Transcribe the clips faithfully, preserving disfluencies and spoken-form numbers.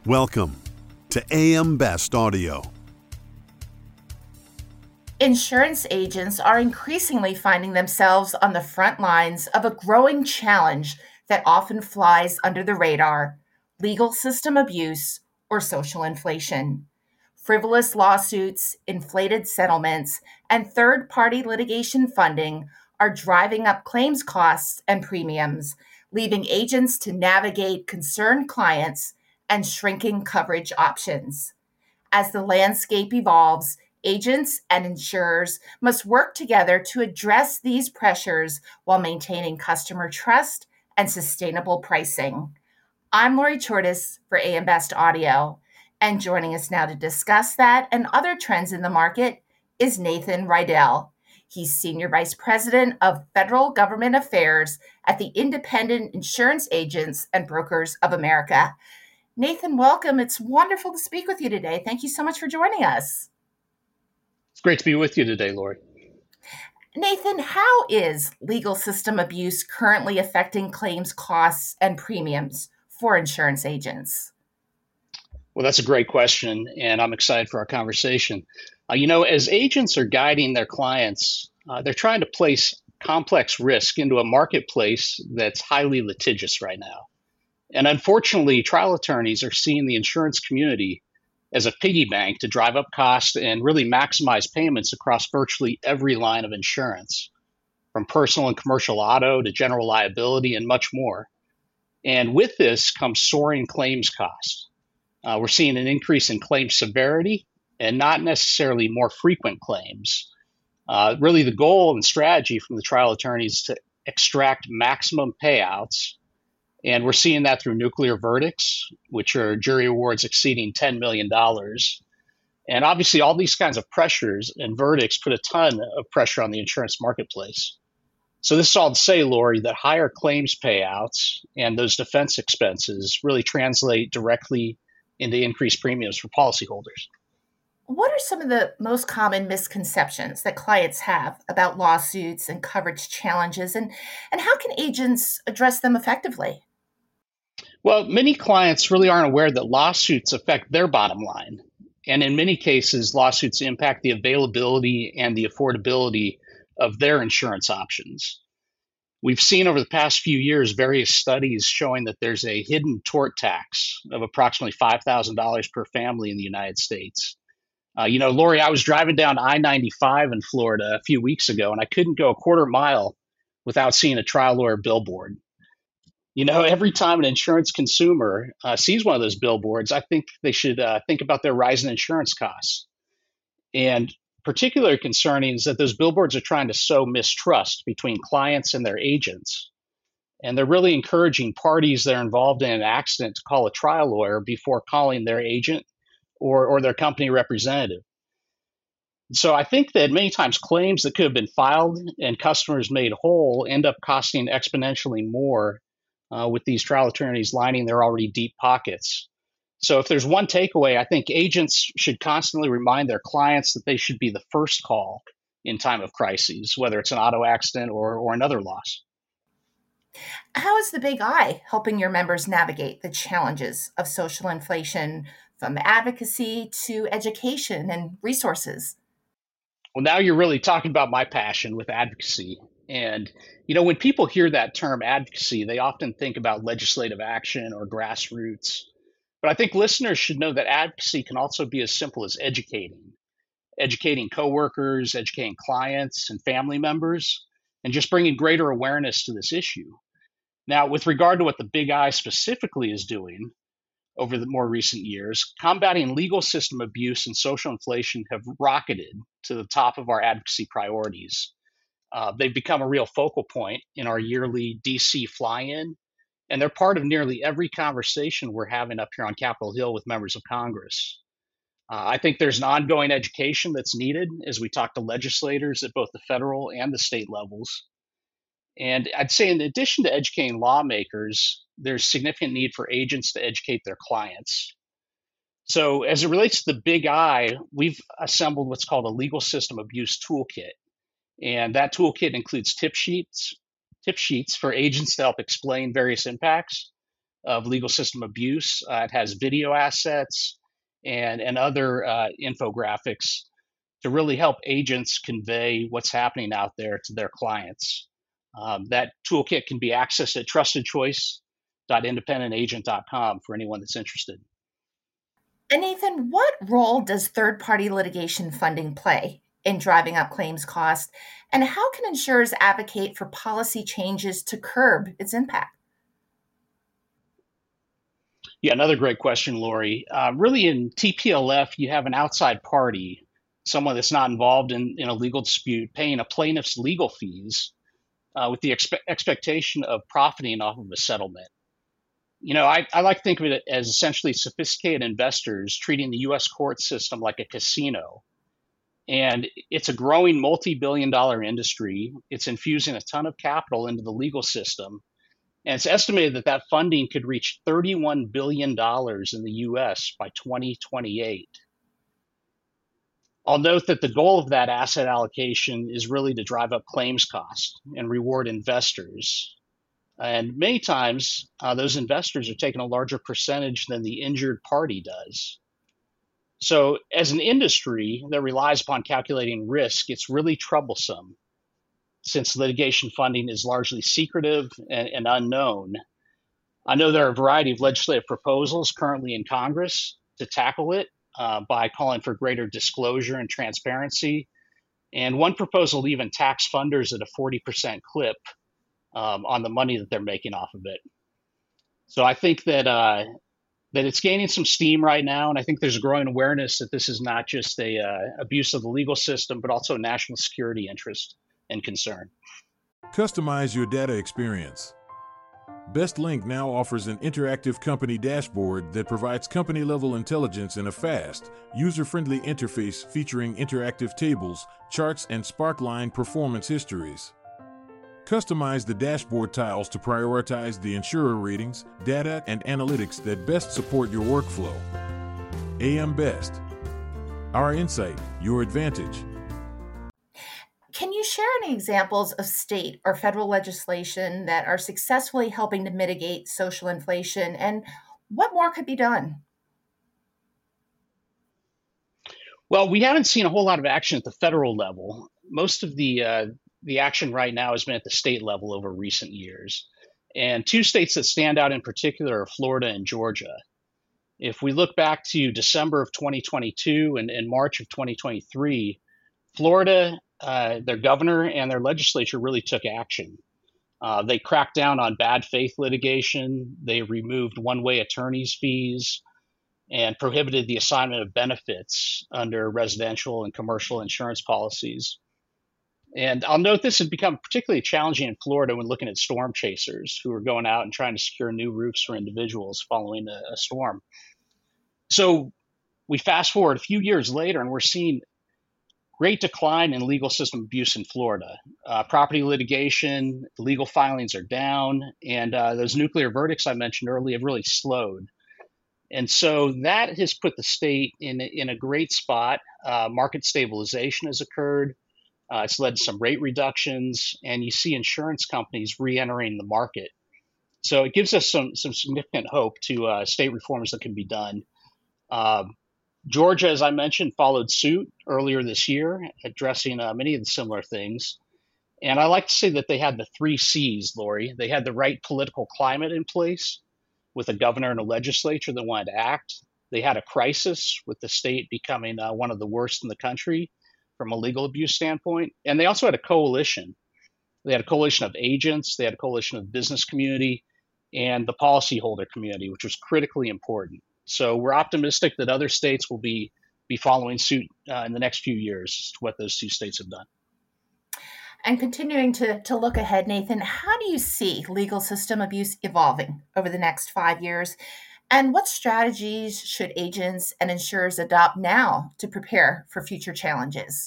Welcome to A M Best Audio. Insurance agents are increasingly finding themselves on the front lines of a growing challenge that often flies under the radar: legal system abuse or social inflation. Frivolous lawsuits, inflated settlements, and third-party litigation funding are driving up claims costs and premiums, leaving agents to navigate concerned clients and shrinking coverage options. As the landscape evolves, agents and insurers must work together to address these pressures while maintaining customer trust and sustainable pricing. I'm Lori Chortis for A M Best Audio, and joining us now to discuss that and other trends in the market is Nathan Rydell. He's Senior Vice President of Federal Government Affairs at the Independent Insurance Agents and Brokers of America. Nathan, welcome. It's wonderful to speak with you today. Thank you so much for joining us. It's great to be with you today, Lori. Nathan, how is legal system abuse currently affecting claims costs and premiums for insurance agents? Well, that's a great question, and I'm excited for our conversation. Uh, you know, as agents are guiding their clients, uh, they're trying to place complex risk into a marketplace that's highly litigious right now. And unfortunately, trial attorneys are seeing the insurance community as a piggy bank to drive up costs and really maximize payments across virtually every line of insurance, from personal and commercial auto to general liability and much more. And with this comes soaring claims costs. Uh, we're seeing an increase in claim severity and not necessarily more frequent claims. Uh, really, the goal and strategy from the trial attorneys is to extract maximum payouts. And we're seeing that through nuclear verdicts, which are jury awards exceeding ten million dollars. And obviously, all these kinds of pressures and verdicts put a ton of pressure on the insurance marketplace. So this is all to say, Lori, that higher claims payouts and those defense expenses really translate directly into increased premiums for policyholders. What are some of the most common misconceptions that clients have about lawsuits and coverage challenges, and, and how can agents address them effectively? Well, many clients really aren't aware that lawsuits affect their bottom line. And in many cases, lawsuits impact the availability and the affordability of their insurance options. We've seen over the past few years various studies showing that there's a hidden tort tax of approximately five thousand dollars per family in the United States. Uh, you know, Lori, I was driving down I ninety-five in Florida a few weeks ago, and I couldn't go a quarter mile without seeing a trial lawyer billboard. You know, every time an insurance consumer uh, sees one of those billboards, I think they should uh, think about their rising insurance costs. And particularly concerning is that those billboards are trying to sow mistrust between clients and their agents. And they're really encouraging parties that are involved in an accident to call a trial lawyer before calling their agent or, or their company representative. So I think that many times claims that could have been filed and customers made whole end up costing exponentially more Uh, with these trial attorneys lining their already deep pockets. So if there's one takeaway, I think agents should constantly remind their clients that they should be the first call in time of crises, whether it's an auto accident or, or another loss. How is the Big I helping your members navigate the challenges of social inflation, from advocacy to education and resources? Well, now you're really talking about my passion with advocacy. And, you know, when people hear that term advocacy, they often think about legislative action or grassroots. But I think listeners should know that advocacy can also be as simple as educating, educating coworkers, educating clients and family members, and just bringing greater awareness to this issue. Now, with regard to what the Big I specifically is doing over the more recent years, combating legal system abuse and social inflation have rocketed to the top of our advocacy priorities. Uh, they've become a real focal point in our yearly D C fly-in, and they're part of nearly every conversation we're having up here on Capitol Hill with members of Congress. Uh, I think there's an ongoing education that's needed as we talk to legislators at both the federal and the state levels. And I'd say in addition to educating lawmakers, there's significant need for agents to educate their clients. So as it relates to the Big I, we've assembled what's called a legal system abuse toolkit. And that toolkit includes tip sheets, tip sheets for agents to help explain various impacts, of legal system abuse. Uh, it has video assets and, and other uh, infographics to really help agents convey what's happening out there to their clients. Um, that toolkit can be accessed at trusted choice dot independent agent dot com for anyone that's interested. And Nathan, what role does third-party litigation funding play in driving up claims costs? And how can insurers advocate for policy changes to curb its impact? Yeah, another great question, Lori. Uh, really, in T P L F, you have an outside party, someone that's not involved in, in a legal dispute, paying a plaintiff's legal fees uh, with the expe- expectation of profiting off of a settlement. You know, I, I like to think of it as essentially sophisticated investors treating the U S court system like a casino. And it's a growing multi-billion dollar industry. It's infusing a ton of capital into the legal system. And it's estimated that that funding could reach thirty-one billion dollars in the U S by twenty twenty-eight. I'll note that the goal of that asset allocation is really to drive up claims costs and reward investors. And many times, uh, those investors are taking a larger percentage than the injured party does. So, as an industry that relies upon calculating risk, it's really troublesome since litigation funding is largely secretive and, and unknown. I know there are a variety of legislative proposals currently in Congress to tackle it uh, by calling for greater disclosure and transparency. And one proposal even tax funders at a forty percent clip Um, on the money that they're making off of it. So I think that uh, that it's gaining some steam right now, and I think there's a growing awareness that this is not just a uh, abuse of the legal system, but also a national security interest and concern. Customize your data experience. BestLink now offers an interactive company dashboard that provides company-level intelligence in a fast, user-friendly interface featuring interactive tables, charts, and Sparkline performance histories. Customize the dashboard tiles to prioritize the insurer ratings, data, and analytics that best support your workflow. A M Best. Our insight, your advantage. Can you share any examples of state or federal legislation that are successfully helping to mitigate social inflation, and what more could be done? Well, we haven't seen a whole lot of action at the federal level. Most of the uh, the action right now has been at the state level over recent years. And two states that stand out in particular are Florida and Georgia. If we look back to December of twenty twenty-two and, and March of twenty twenty-three, Florida, uh, their governor and their legislature really took action. Uh, they cracked down on bad faith litigation. They removed one-way attorney's fees and prohibited the assignment of benefits under residential and commercial insurance policies. And I'll note this has become particularly challenging in Florida when looking at storm chasers who are going out and trying to secure new roofs for individuals following a, a storm. So we fast forward a few years later, and we're seeing great decline in legal system abuse in Florida. Uh, property litigation, legal filings are down, and uh, those nuclear verdicts I mentioned earlier have really slowed. And so that has put the state in, in a great spot. Uh, market stabilization has occurred. Uh, it's led to some rate reductions, and you see insurance companies re-entering the market. So it gives us some some significant hope to uh, state reforms that can be done. Uh, Georgia, as I mentioned, followed suit earlier this year, addressing uh, many of the similar things. And I like to say that they had the three C's, Lori. They had the right political climate in place with a governor and a legislature that wanted to act. They had a crisis with the state becoming uh, one of the worst in the country from a legal abuse standpoint. And they also had a coalition. They had a coalition of agents, they had a coalition of the business community, and the policyholder community, which was critically important. So we're optimistic that other states will be, be following suit uh, in the next few years to what those two states have done. And continuing to, to look ahead, Nathan, how do you see legal system abuse evolving over the next five years? And what strategies should agents and insurers adopt now to prepare for future challenges?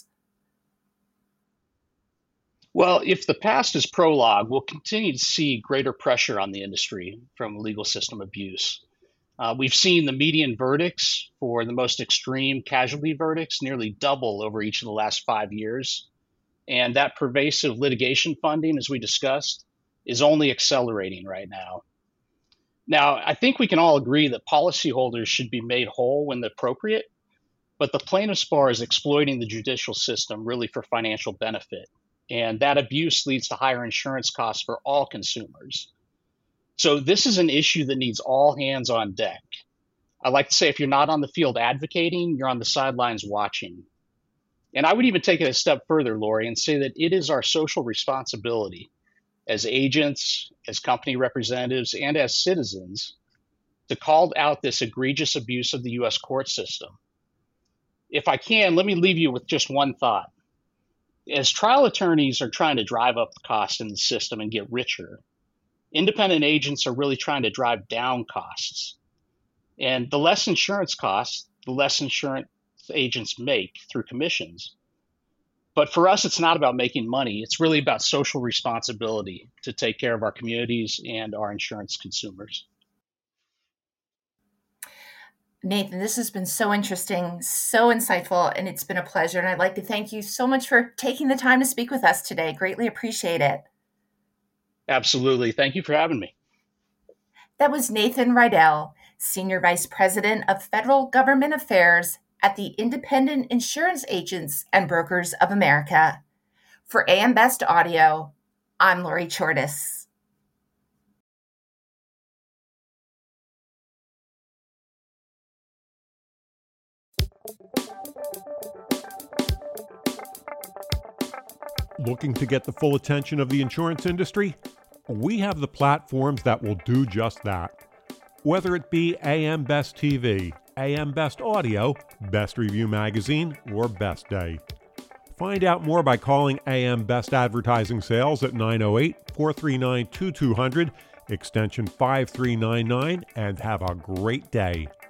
Well, if the past is prologue, we'll continue to see greater pressure on the industry from legal system abuse. Uh, we've seen the median verdicts for the most extreme casualty verdicts nearly double over each of the last five years. And that pervasive litigation funding, as we discussed, is only accelerating right now. Now, I think we can all agree that policyholders should be made whole when appropriate, but the plaintiff's bar is exploiting the judicial system really for financial benefit. And that abuse leads to higher insurance costs for all consumers. So this is an issue that needs all hands on deck. I like to say if you're not on the field advocating, you're on the sidelines watching. And I would even take it a step further, Lori, and say that it is our social responsibility as agents, as company representatives, and as citizens to call out this egregious abuse of the U S court system. If I can, let me leave you with just one thought. As trial attorneys are trying to drive up the cost in the system and get richer, independent agents are really trying to drive down costs. And the less insurance costs, the less insurance agents make through commissions. But for us, it's not about making money. It's really about social responsibility to take care of our communities and our insurance consumers. Nathan, this has been so interesting, so insightful, and it's been a pleasure. And I'd like to thank you so much for taking the time to speak with us today. Greatly appreciate it. Absolutely. Thank you for having me. That was Nathan Rydell, Senior Vice President of Federal Government Affairs at the Independent Insurance Agents and Brokers of America. For A M Best Audio, I'm Lori Chortis. Looking to get the full attention of the insurance industry? We have the platforms that will do just that. Whether it be A M Best T V, A M Best Audio, Best Review Magazine, or Best Day. Find out more by calling A M Best Advertising Sales at nine oh eight, four three nine, two two zero zero, extension five three nine nine, and have a great day.